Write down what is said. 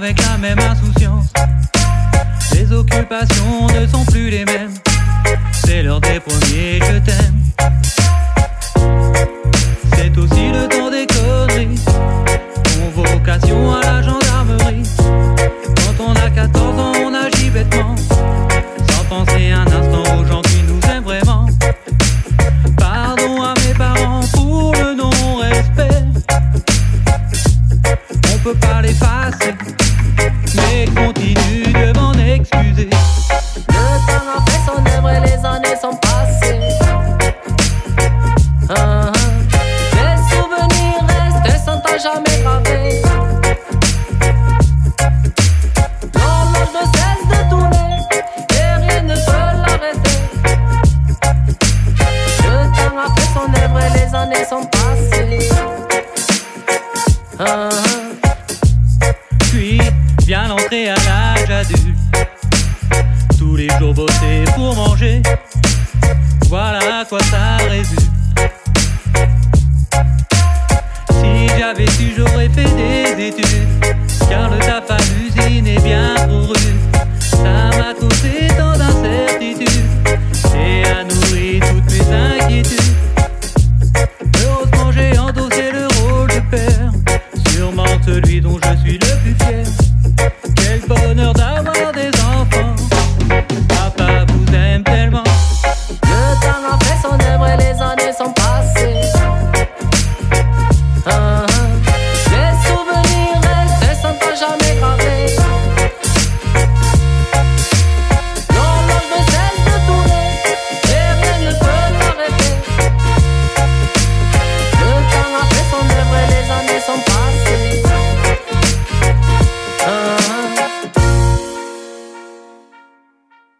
avec la même insouciance. Les occupations ne sont plus les mêmes. C'est l'heure des premiers je t'aime. C'est aussi le temps des conneries. Convocation à la gendarmerie. Quand on a 14 ans, on agit bêtement, sans penser un instant aux gens qui nous aiment vraiment. Pardon à mes parents pour le non-respect. On peut pas l'effacer, mais continue de m'en excuser. Le temps a fait son œuvre et les années sont passées. Les souvenirs restent et sont à jamais gravés. L'horloge ne cesse de tourner et rien ne peut l'arrêter. Le temps a fait son œuvre et les années sont passées. Puis vient l'entrée à l'âge adulte. Tous les jours bosser pour manger, voilà à quoi ça résulte. Si j'avais su, j'aurais fait des études, car le taf à l'usine est bien trop rude. Ça m'a causé tant d'incertitudes et a nourri toutes mes inquiétudes. Heureusement j'ai endossé le rôle de père, sûrement celui dont je suis le plus fier. Quel bonheur d'avoir des enfants. Papa vous aime tellement. Le temps a fait son œuvre